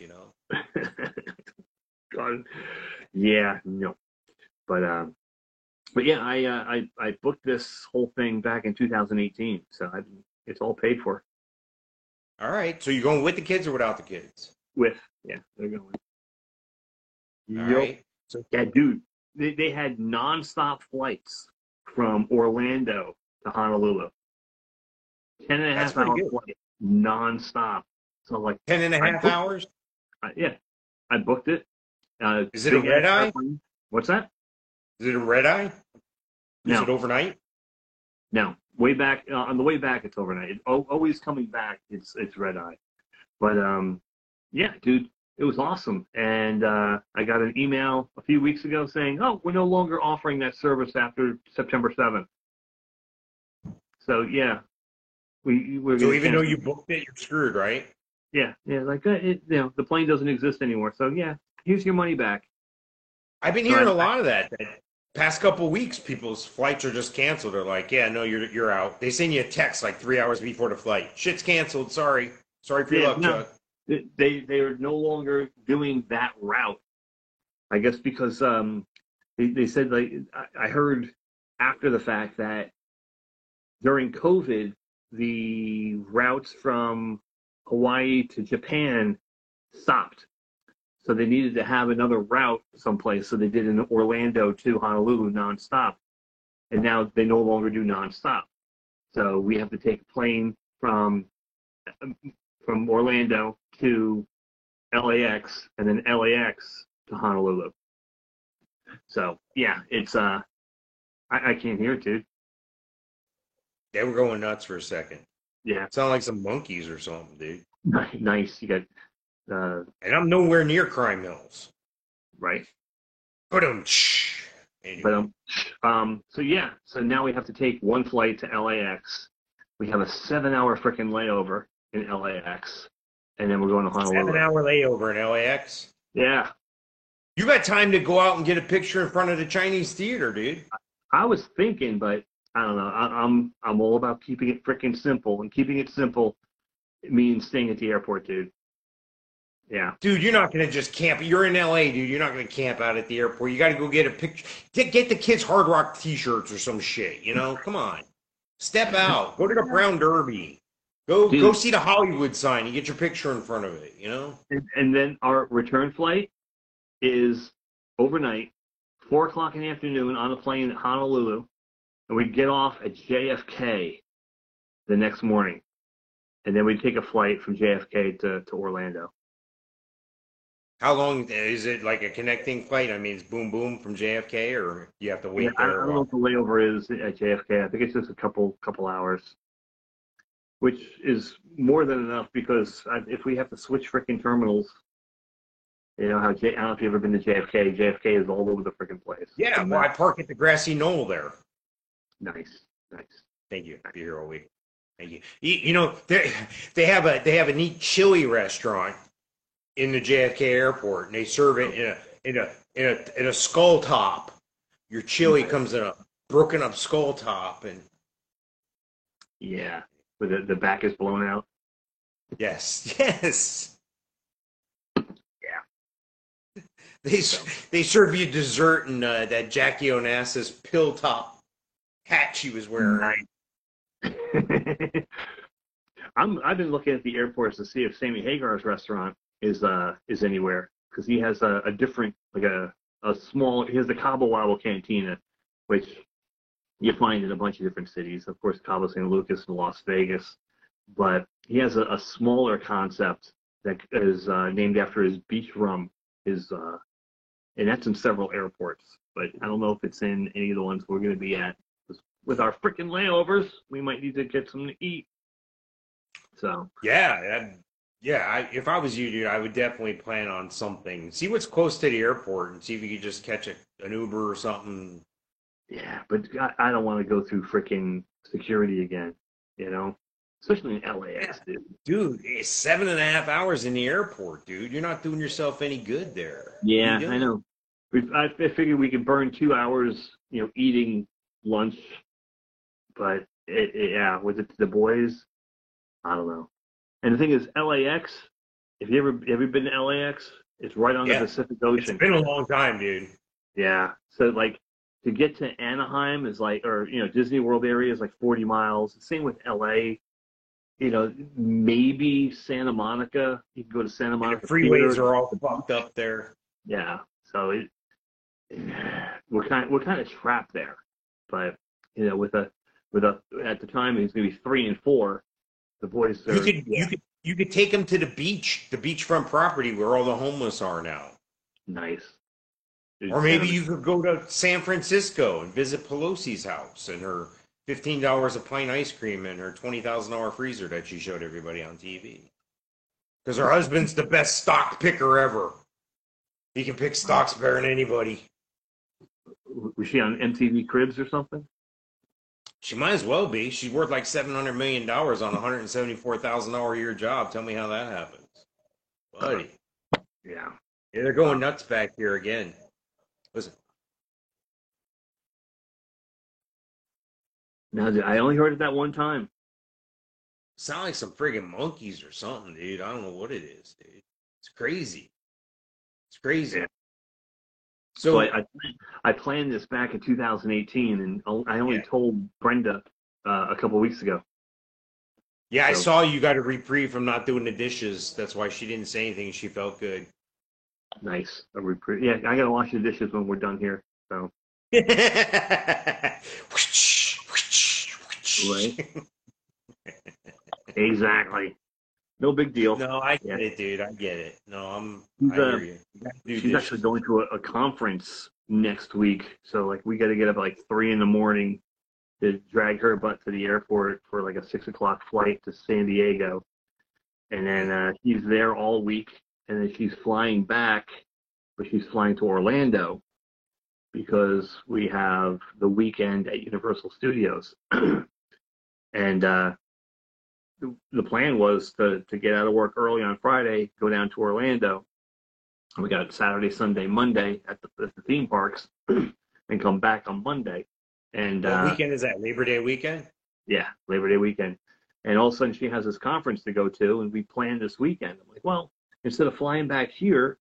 God. Yeah, no. But yeah, I booked this whole thing back in 2018, so it's all paid for. All right. So you're going with the kids or without the kids? With, yeah, they're going. All right. So yeah, dude, they had nonstop flights from Orlando to Honolulu. 10.5 hour flight, nonstop. So like 10.5 hours. Yeah, I booked it. Is it a red eye? What's that? Is it a red eye? No. Is it overnight? No. Way back on the way back, it's overnight. Always coming back, it's red eye. But yeah, dude, it was awesome. And I got an email a few weeks ago saying, "Oh, we're no longer offering that service after September 7th." So yeah, we're So going to even though cancel. you booked it, you're screwed, right? Yeah, yeah, like the plane doesn't exist anymore. So yeah, here's your money back. I've been So hearing a lot of that. That past couple weeks, people's flights are just canceled. They're like, "Yeah, no, you're out." They send you a text like 3 hours before the flight. Shit's canceled. Sorry, sorry for your yeah, luck, no, Chuck. they are no longer doing that route. I guess because they said like I heard after the fact that during COVID the routes from Hawaii to Japan stopped. So they needed to have another route someplace. So they did an Orlando to Honolulu nonstop. And now they no longer do nonstop. So we have to take a plane from Orlando to LAX and then LAX to Honolulu. So yeah, it's I can't hear it, dude. They were going nuts for a second. Yeah, Sound like some monkeys or something, dude. nice. You got And I'm nowhere near Crime Hills. right. But But anyway, so yeah, so now we have to take one flight to LAX. We have a 7 hour freaking layover in LAX, and then we're going to seven Honolulu. hour layover in LAX. Yeah, You got time to go out and get a picture in front of the Chinese theater, dude. I was thinking, but I don't know. I'm all about keeping it freaking simple, and keeping it simple means staying at the airport, dude. Yeah, Dude, you're not gonna just camp. You're in LA, dude. You're not gonna camp out at the airport. You got to go get a picture. Get the kids Hard Rock T-shirts or some shit. You know, come on. Step out. Go to the Brown Derby. Go dude. see the Hollywood sign. You get your picture in front of it. You know. And then our return flight is overnight, 4 o'clock in the afternoon on a plane at Honolulu, and we get off at JFK the next morning, and then we take a flight from JFK to Orlando. How long is it? Like a connecting flight? I mean, it's boom boom from JFK, or you have to Yeah, wait I there a don't know while. what the layover is at JFK. I think it's just a couple hours, which is more than enough because if we have to switch freaking terminals, you know how I don't know if you've ever been to JFK. JFK is all over the freaking place. It's a Yeah, well, I mess. park at the grassy knoll there. Nice, nice. Thank you. Be here all week. Thank you. You know, they have a neat chili restaurant in the JFK airport, and they serve it in a skull top. Your chili Nice. comes in a broken up skull top, and Yeah, where the back is blown out. yes, yes, Yeah. they So they serve you dessert in that Jackie Onassis pill top hat she was wearing. nice. I've been looking at the airports to see if Sammy Hagar's restaurant is anywhere because he has a different like a small he has the Cabo Wabo Cantina, which you find in a bunch of different cities. Of course, Cabo San Lucas and Las Vegas, but he has a smaller concept that is named after his beach rum. His and that's in several airports, but I don't know if it's in any of the ones we're going to be at. With our freaking layovers, we might need to get something to eat. So Yeah, if I was you, dude, I would definitely plan on something. See what's close to the airport, and see if you could just catch an Uber or something. yeah, but I don't want to go through freaking security again, you know, especially in Yeah, LAX, dude. dude, it's 7.5 hours in the airport, dude. You're not doing yourself any good there. What are you Yeah, I doing? know. I figured we could burn 2 hours, eating lunch, but yeah, with the boys, I don't know. And the thing is, LAX. If you ever been to LAX, it's right on the Yeah, Pacific it's Ocean. been a long time, dude. Yeah. So like to get to Anaheim is like, or Disney World area is like 40 miles. Same with LA. Maybe Santa Monica. You can go to Santa And the Monica Pier. freeways are all fucked up there. Yeah. So we're kind of trapped there. But with a at the time he's gonna be 3 and 4. The boys You are could you could you could take them to the beachfront property where all the homeless are now. nice. Or Dude, maybe Santa, you could go to San Francisco and visit Pelosi's house and her $15 a pint ice cream and her $20,000 freezer that she showed everybody on TV. Because her husband's the best stock picker ever. He can pick stocks better than anybody. Was she on MTV Cribs or something? She might as well be. She's worth like $700 million on a $174,000 a year job. Tell me how that happens, buddy. Yeah. Yeah, they're going nuts back here again. Listen. No, I only heard it that one time. Sound like some friggin' monkeys or something, dude. I don't know what it is, dude. It's crazy. It's crazy. Yeah. So I planned this back in 2018, and I only told Brenda a couple of weeks ago. Yeah, I saw you got a reprieve from not doing the dishes. That's why she didn't say anything. She felt good. Nice. A reprieve. Yeah, I got to wash the dishes when we're done here. So. Right. Exactly. No big deal. No, I get it, dude. I get it. No, I hear you. She's actually going to a conference next week, so like we got to get up at like 3 a.m. to drag her butt to the airport for like a 6 o'clock flight to San Diego, and then she's there all week, and then she's flying back, but she's flying to Orlando because we have the weekend at Universal Studios, and the plan was to get out of work early on Friday, go down to Orlando. We got Saturday, Sunday, Monday at the theme parks, and come back on Monday. And what weekend is that? Labor Day weekend? Yeah, Labor Day weekend. And all of a sudden, she has this conference to go to, and we planned this weekend. I'm like, well, instead of flying back here,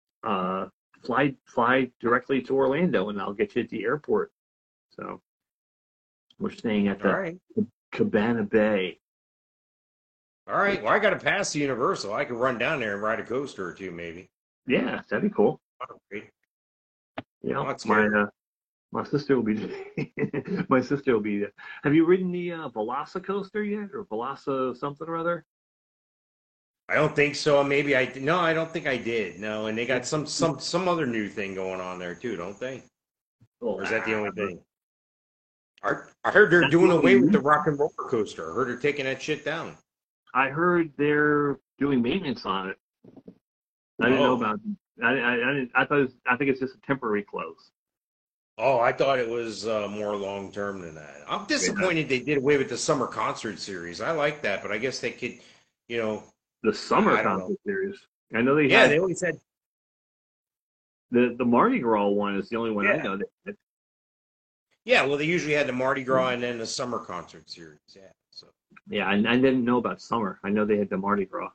fly directly to Orlando, and I'll get you at the airport. So we're staying at the Cabana Bay. All right. Well, I got to pass the Universal. I could run down there and ride a coaster or two, maybe. Yeah, that'd be cool. Great. You know, my sister will be. My sister will be there. Have you ridden the Velocicoaster yet, or Veloci something or other? I don't think so. Maybe I. No, I don't think I did. No, and they got some other new thing going on there too, don't they? Or is that the only thing? I heard they're doing away with the Rock and Roller Coaster. I heard they're taking that shit down. I heard they're doing maintenance on it. I didn't know about it. I think it's just a temporary close. Oh, I thought it was more long term than that. I'm disappointed they did away with the summer concert series. I like that, but I guess they could, the summer concert series. I know they had. They always had the Mardi Gras one is the only one I know. Yeah, well, they usually had the Mardi Gras and then the summer concert series. Yeah. So. Yeah, I didn't know about summer. I know they had the Mardi Gras.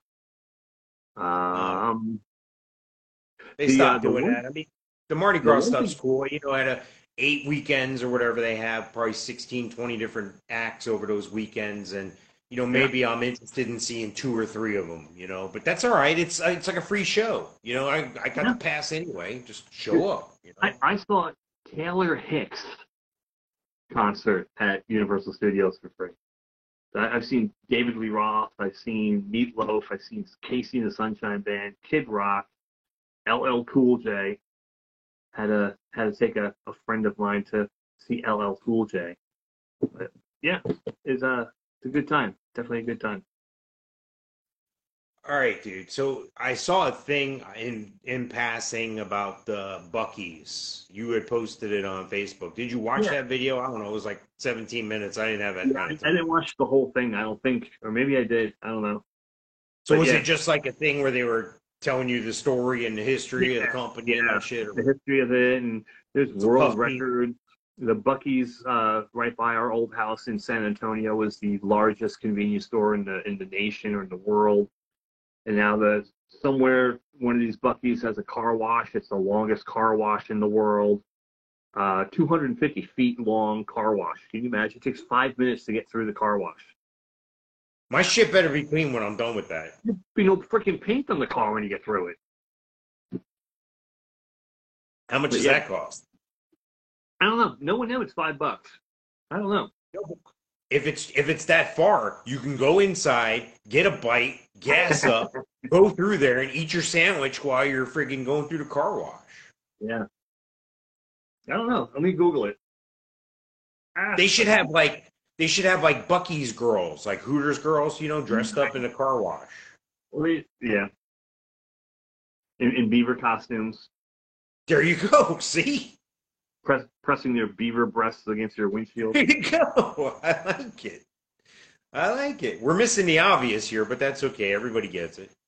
They stopped doing that. I mean, the Mardi Gras stuff's cool. At 8 weekends or whatever they have, probably 16, 20 different acts over those weekends. And, maybe I'm interested in seeing 2 or 3 of them, But that's all right. It's like a free show. I got the pass anyway. Just show up. I saw Taylor Hicks concert at Universal Studios for free. I've seen David Lee Roth, I've seen Meatloaf, I've seen Casey and the Sunshine Band, Kid Rock, LL Cool J. Had to take a friend of mine to see LL Cool J. But yeah, it's a good time. Definitely a good time. All right, dude. So I saw a thing in passing about the Buc-ee's. You had posted it on Facebook. Did you watch that video? I don't know. It was like 17 minutes. I didn't have that kind of time. I didn't watch the whole thing, I don't think. Or maybe I did. I don't know. So was it just like a thing where they were telling you the story and the history of the company and that shit? The history of it, and there's world records. The Buc-ee's right by our old house in San Antonio was the largest convenience store in the nation or in the world. And now somewhere one of these Buc-ee's has a car wash. It's the longest car wash in the world. 250 feet long car wash. Can you imagine? It takes 5 minutes to get through the car wash. My shit better be clean when I'm done with that. There'll be no freaking paint on the car when you get through it. How much does that cost? I don't know. No one knows. It's $5. I don't know. If it's that far, you can go inside, get a bite, gas up, go through there, and eat your sandwich while you're friggin' going through the car wash. Yeah. I don't know. Let me Google it. They should have like Buc-ee's girls, like Hooters girls, dressed up in the car wash. Yeah, in beaver costumes, There you go. See? pressing their beaver breasts against your windshield. There you go. I like it. I like it. We're missing the obvious here, but that's okay. Everybody gets it.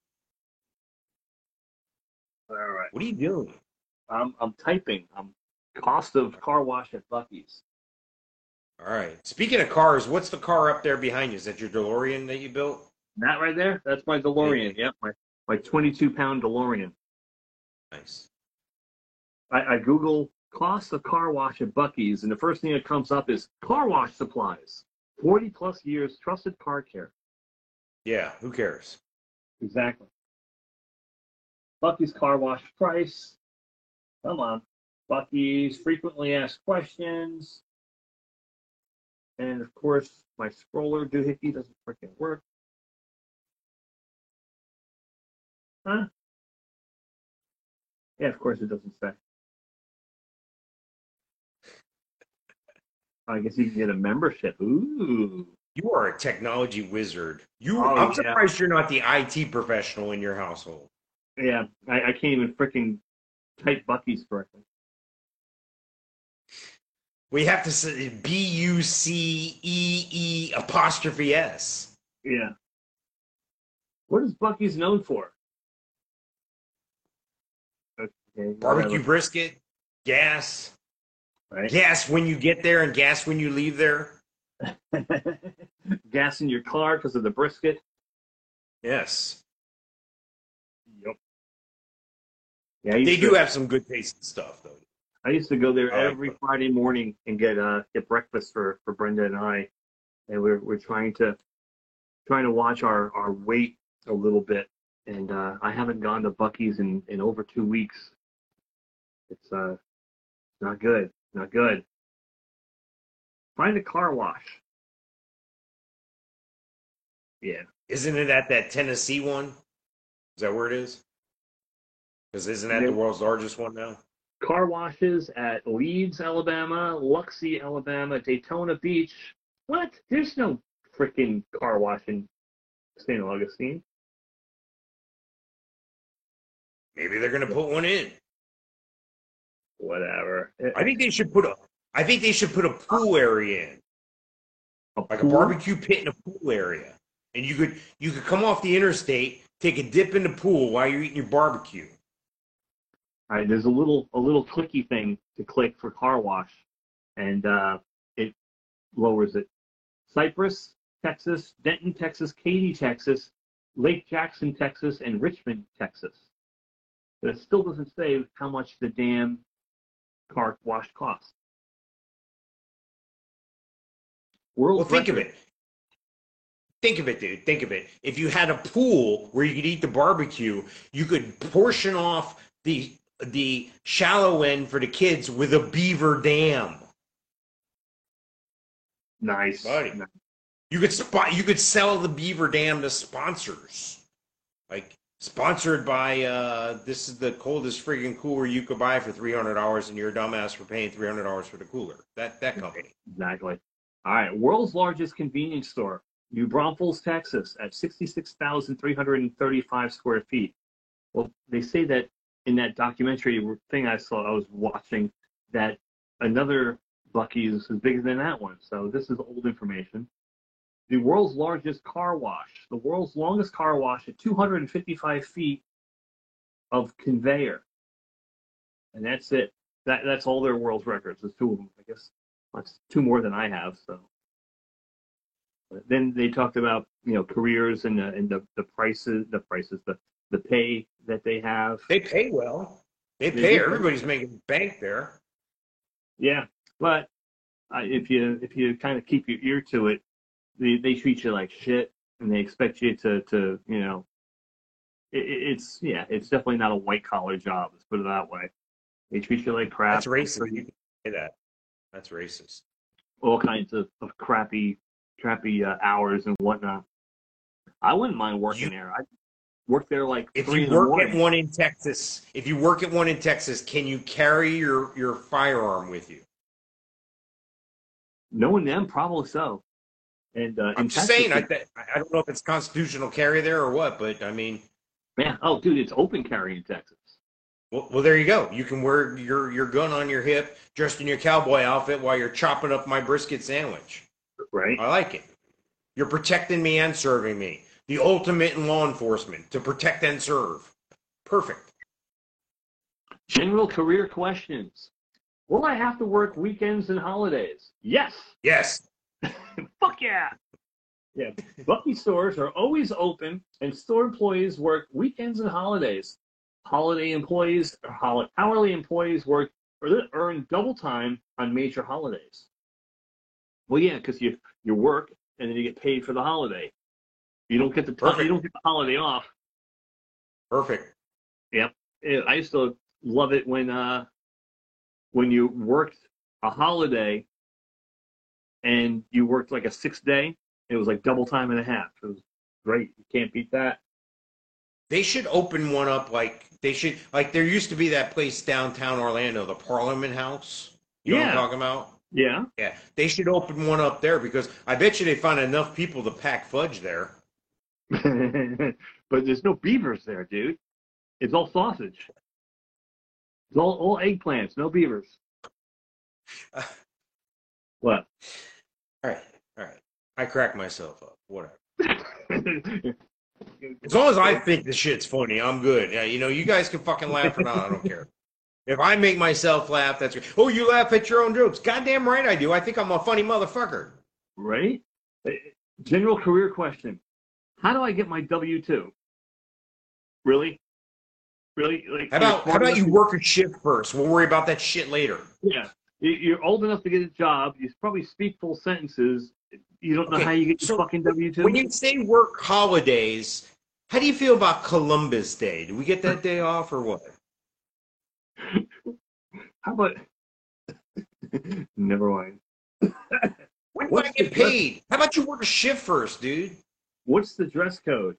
All right. What are you doing? I'm typing. I'm cost of car wash at Bucky's. All right. Speaking of cars, what's the car up there behind you? Is that your DeLorean that you built? That right there, that's my Hey, DeLorean. Yep, my 22-pound DeLorean. nice. I Google cost of car wash at Bucky's, and the first thing that comes up is car wash supplies. 40 plus years, trusted car care. Yeah, who cares? Exactly. Bucky's car wash price. Come on. Bucky's frequently asked questions. And of course, my scroller doohickey doesn't freaking work. Huh? Yeah, of course it doesn't say. I guess you can get a membership. Ooh. You are a technology wizard. Oh, I'm yeah. surprised you're not the IT professional in your household. Yeah, I can't even freaking type Bucky's correctly. We have to say Bucee apostrophe S. Yeah. What is Bucky's known for? Okay, Barbecue whatever. brisket, gas, Right? gas when you get there and gas when you leave there. Gas in your car because of the brisket. Yes. Yep. Yeah, They do have some good tasting stuff, though. I used to go there I like every them. Friday morning and get breakfast for Brenda and I, and we're trying to watch our weight a little bit, and I haven't gone to Bucky's in over 2 weeks. It's not good, not good. Find a car wash. Yeah, Isn't it at that Tennessee one? Is that where it is? Because isn't that the there world's largest one now? car washes at Leeds, Alabama, Luxie, Alabama, Daytona Beach. What? There's no freaking car wash in St. Augustine. Maybe they're going to put one in. Whatever. I think they should put a. I think they should put a pool area in, A like a pool? barbecue pit and a pool area, and you could come off the interstate, take a dip in the pool while you're eating your barbecue. All right, there's a little clicky thing to click for car wash, and it lowers it. Cypress, Texas, Denton, Texas, Katy, Texas, Lake Jackson, Texas, and Richmond, Texas. But it still doesn't say how much the damn car wash costs. Well, World's think of record. it. Think of it, dude. Think of it. If you had a pool where you could eat the barbecue, you could portion off the shallow end for the kids with a beaver dam, Nice. buddy. You could sell the beaver dam to sponsors, like sponsored by this is the coldest friggin' cooler you could buy for $300, and you're a dumbass for paying $300 for the cooler. That company. Exactly. All right. World's largest convenience store, New Braunfels, Texas, at 66,335 square feet. Well, they say that in that documentary thing I was watching, that another Bucky's is bigger than that one. So this is old information. The world's largest car wash, the world's longest car wash at 255 feet of conveyor. And that's it. That's all their world's records. There's two of them, I guess. That's two more than I have. So but then they talked about careers and the prices, the pay that they have. They pay well. They They pay. do pay. Everybody's making bank there. Yeah, but if you kind of keep your ear to it, they treat you like shit, and they expect you to it's definitely not a white collar job. Let's put it that way. They treat you like That's crap. racist. You can say that. That's racist. All kinds of crappy hours and whatnot. I wouldn't mind working You there. I work there like if three you in the work at morning. one in Texas, if you work at one in Texas, can you carry your firearm with you? Knowing them, probably so. And I'm in just Texas, saying, I don't know if it's constitutional carry there or what, but I mean, man, oh, dude, it's open carry in Texas. well, there you go. You can wear your gun on your hip, dressed in your cowboy outfit while you're chopping up my brisket sandwich. Right? I like it. You're protecting me and serving me. The ultimate in law enforcement, to protect and serve. Perfect. General career questions. Will I have to work weekends and holidays? Yes. Yes. Fuck yeah. Yeah. Bucky stores are always open, and store employees work weekends and holidays. Hourly employees work or earn double time on major holidays. Well, yeah, because you work and then you get paid for the holiday. You don't get the holiday off. Perfect. Yep. I used to love it when you worked a holiday and you worked like a 6 day. It was like double time and a half. It was great. You can't beat that. They should open one up like there used to be that place downtown Orlando, the Parliament House. You know what I'm Yeah. talking about? Yeah. Yeah. They should open one up there because I bet you they find enough people to pack fudge there. But there's no beavers there, dude. It's all sausage. It's all eggplants, no beavers. What? All right. All right. I crack myself up. Whatever. As long as I think the shit's funny, I'm good. Yeah, you guys can fucking laugh or not. I don't care. If I make myself laugh, that's great. Oh, you laugh at your own jokes. Goddamn right I do. I think I'm a funny motherfucker. Right? General career question. How do I get my W-2? Really? Really? Like, How about you work a shift first? We'll worry about that shit later. Yeah. You're old enough to get a job. You probably speak full sentences. You don't know how you get your fucking W-2? When you say work holidays, how do you feel about Columbus Day? Do we get that day off or what? How about... Never mind. When do I get paid? How about you work a shift first, dude? What's the dress code?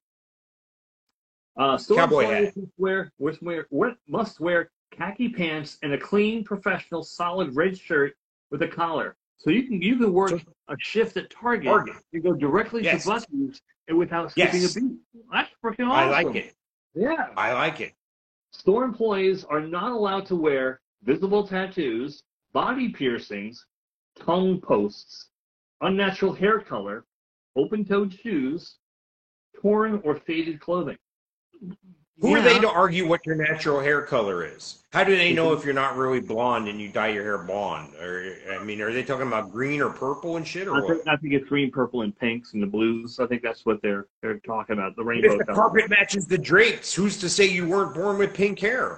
Cowboy hat. Must wear khaki pants and a clean, professional, solid red shirt with a collar. So you can work a shift at Target. You go directly to Buc-ee's and without skipping a beat. That's freaking awesome. I like it. Yeah. I like it. Store employees are not allowed to wear visible tattoos, body piercings, tongue posts, unnatural hair color, open-toed shoes, torn or faded clothing. Who are they to argue what your natural hair color is? How do they know if you're not really blonde and you dye your hair blonde? Or I mean, are they talking about green or purple and shit, or what? I think it's green, purple, and pinks and the blues. I think that's what they're talking about. The rainbow. If the carpet matches the drapes, who's to say you weren't born with pink hair?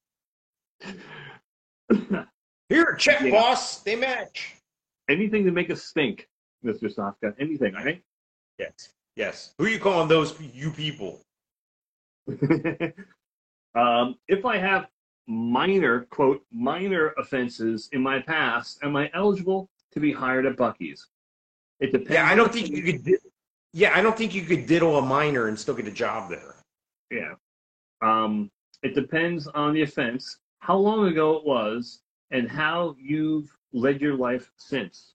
Here, check, boss. They match. Anything to make us stink, Mr. Sofka. Anything, I think. Yes. Yes. Who are you calling those you people? If I have minor offenses in my past, am I eligible to be hired at Buc-ee's? It depends. Yeah, I don't think you could. I don't think you could diddle a minor and still get a job there. Yeah. It depends on the offense, how long ago it was, and how you've led your life since.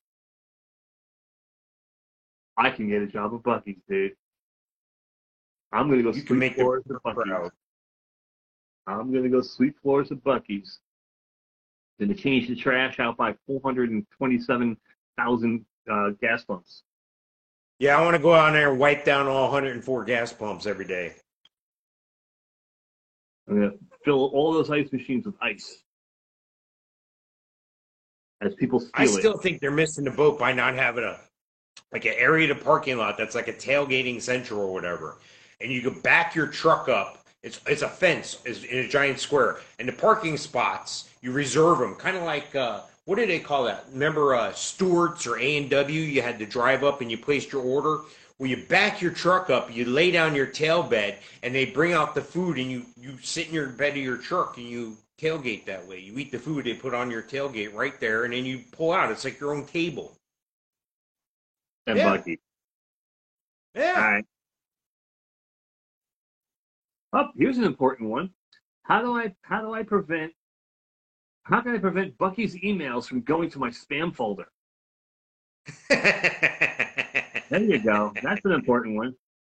I can get a job at Buc-ee's, dude. I'm gonna go sweep floors at Buc-ee's. I'm gonna go sweep floors at Buc-ee's. Gonna change the trash out by 427,000 gas pumps. Yeah, I want to go out there and wipe down all 104 gas pumps every day. I'm gonna fill all those ice machines with ice. As people steal I still think they're missing the boat by not having an area to parking lot that's like a tailgating central or whatever. And you can back your truck up. It's a fence in a giant square. And the parking spots, you reserve them. Kind of like, what do they call that? Remember Stewart's or A&W? You had to drive up and you placed your order. Well, you back your truck up, you lay down your tail bed, and they bring out the food, and you sit in your bed of your truck, and you tailgate that way. You eat the food they put on your tailgate right there, and then you pull out. It's like your own table. And Buc-ee's. Yeah. All right. Oh, here's an important one. How can I prevent Buc-ee's emails from going to my spam folder? There you go. That's an important one.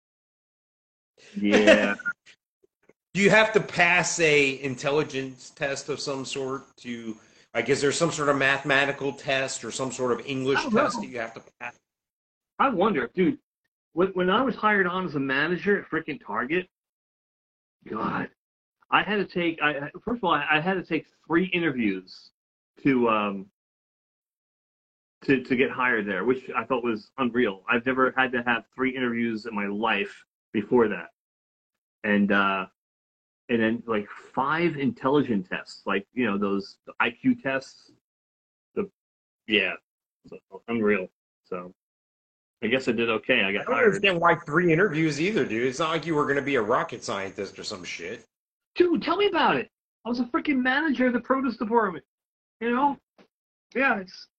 Yeah. Do you have to pass a intelligence test of some sort to, like, is there some sort of mathematical test or some sort of English I don't test know. that you have to pass? I wonder, dude. When I was hired on as a manager at freaking Target, God, I had to take. First of all, I had to take 3 interviews to to get hired there, which I thought was unreal. I've never had to have 3 interviews in my life before that, and then like 5 intelligence tests, like those IQ tests. The Yeah, so, unreal. So I guess I did okay. I I got don't hired. understand why 3 interviews either, dude. It's not like you were going to be a rocket scientist or some shit. Dude, tell me about it. I was a freaking manager of the produce department. You know? Yeah,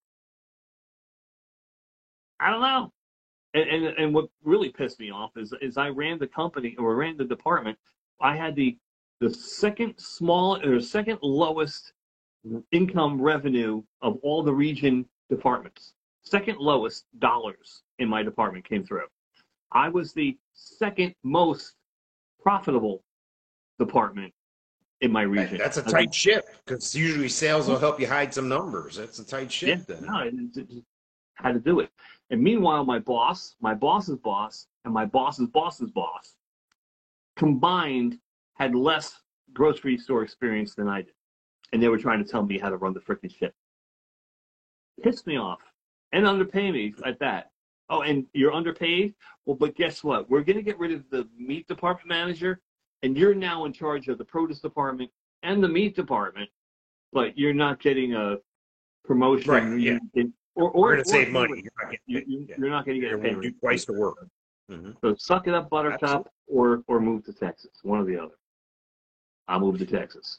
I don't know. And what really pissed me off is I ran the company or ran the department. I had the second lowest income revenue of all the region departments. Second lowest dollars in my department came through. I was the second most profitable department in my region. That's a tight ship because usually sales will help you hide some numbers. That's a tight Yeah, ship then. no, had to do it. And meanwhile, my boss's boss, and my boss's boss's boss combined had less grocery store experience than I did. And they were trying to tell me how to run the freaking ship. Pissed me off. And underpay me at that. Oh, and you're underpaid? Well, but guess what? We're going to get rid of the meat department manager, and you're now in charge of the produce department and the meat department, but you're not getting a promotion. Right, yeah. We're going to save money. You're not going to get You're paid. going to do twice the work. Mm-hmm. So suck it up, Buttercup, or move to Texas. One or the other. I'll move to Texas.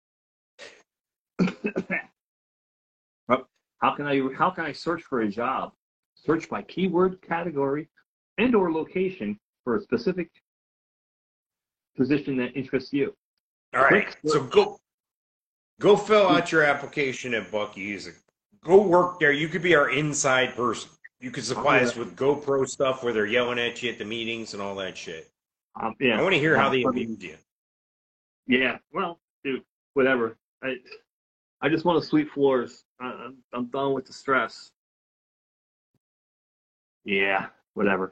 How can I search for a job? Search by keyword, category, and/or location for a specific position that interests you. All right. So go fill out your application at Buc-ee's. Go work there. You could be our inside person. You could supply us with GoPro stuff where they're yelling at you at the meetings and all that shit. Yeah. I want to hear how they abuse you. Yeah. Well, dude, whatever. I just want to sweep floors. I'm done with the stress. Yeah. Whatever.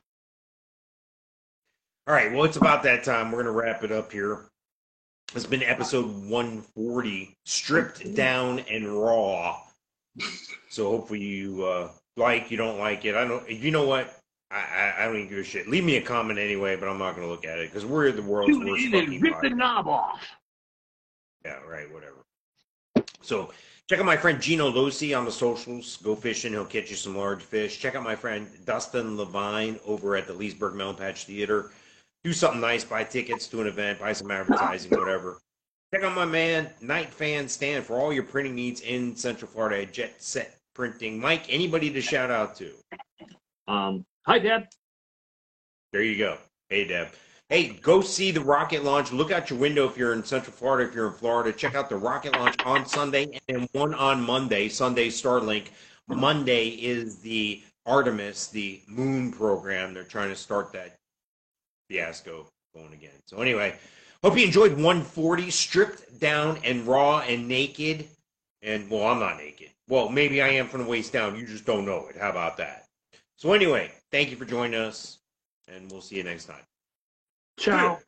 All right. Well, it's about that time. We're going to wrap it up here. It's been episode 140, stripped down and raw. So hopefully you you don't like it. I don't. You know what? I don't even give a shit. Leave me a comment anyway, but I'm not going to look at it because we're the world's worst fucking rip the knob off. Yeah, right. Whatever. So check out my friend Gino Losi on the socials. Go fishing. He'll catch you some large fish. Check out my friend Dustin Levine over at the Leesburg Melon Patch Theater. Do something nice. Buy tickets to an event. Buy some advertising, whatever. Check out my man, Night Fan Stan, for all your printing needs in Central Florida at Jet Set Printing. Mike, anybody to shout out to? Hi, Deb. There you go. Hey, Deb. Hey, go see the rocket launch. Look out your window if you're in Central Florida. If you're in Florida, check out the rocket launch on Sunday and then one on Monday. Sunday, Starlink. Monday is the Artemis, the moon program. They're trying to start that fiasco going again. So anyway, hope you enjoyed 140, stripped down and raw and naked. And, well, I'm not naked. Well, maybe I am from the waist down. You just don't know it. How about that? So anyway, thank you for joining us, and we'll see you next time. Ciao.